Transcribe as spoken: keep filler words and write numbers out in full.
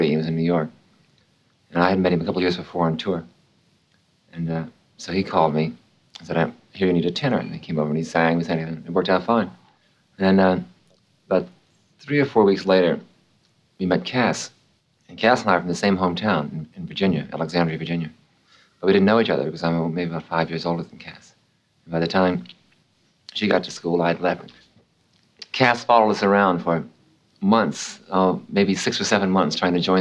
He was in New York. And I had met him a couple years before on tour. And uh, so he called me and said, I hear you need a tenor. And he came over and he sang, we sang, and it worked out fine. And then uh, about three or four weeks later, we met Cass. And Cass and I are from the same hometown in, in Virginia, Alexandria, Virginia. But we didn't know each other because I'm maybe about five years older than Cass. And by the time she got to school, I'd left. Cass followed us around for months, uh, maybe six or seven months, trying to join